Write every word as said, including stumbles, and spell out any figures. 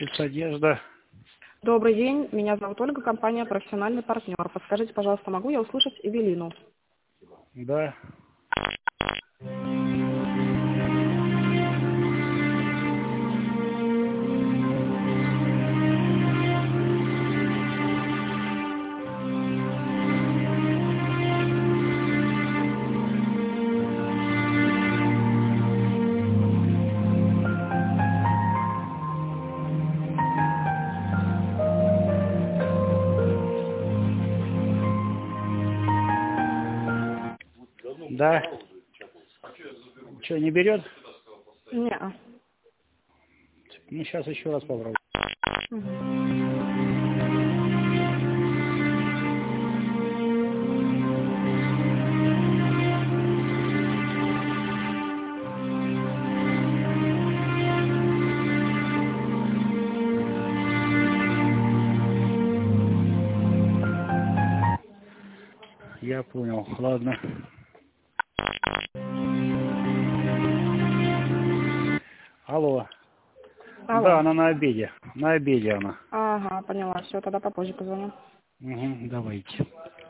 Спецодежда. Добрый день, меня зовут Ольга, компания «Профессиональный партнер». Подскажите, пожалуйста, могу я услышать Эвелину? Да. Да. Что, не берет? Не. Ну, сейчас еще раз попробую. Я понял. Ладно. Алло. Алло. Да, она на обеде. На обеде она. Ага, поняла. Все, тогда попозже позвоню. Угу, давайте.